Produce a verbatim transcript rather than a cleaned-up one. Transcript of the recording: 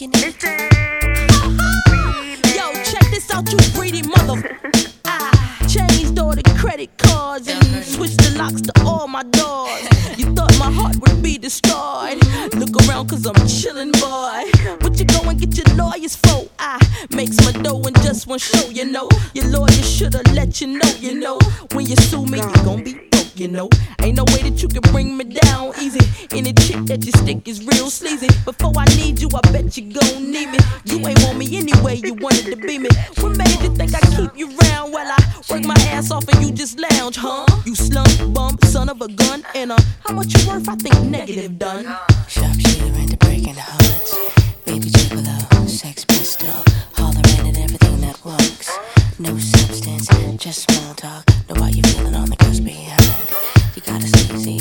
making it. Yo, check this out, you greedy mother. I changed all the credit cards and switched the locks to all my doors. You thought my heart would be destroyed. Look around cause I'm chillin', boy. What you go and get your lawyers for? I makes my dough in just one show, you know. Your lawyer shoulda let you know, you know. When you sue me, you gon' be broke, you know. Ain't no way that you can bring me down easy. Any chick that you stick is real sleazy. Before I need you, I bet you gon' need me. You ain't want me anyway, you wanted to be me. What made you think I keep you round while I work my ass off and you just lounge, huh? You slump bump, son of a gun. And uh, how much you worth? I think negative done. Sharpshooter into breaking hearts. Baby gigolo, sex pistol, hollering at everything that works. No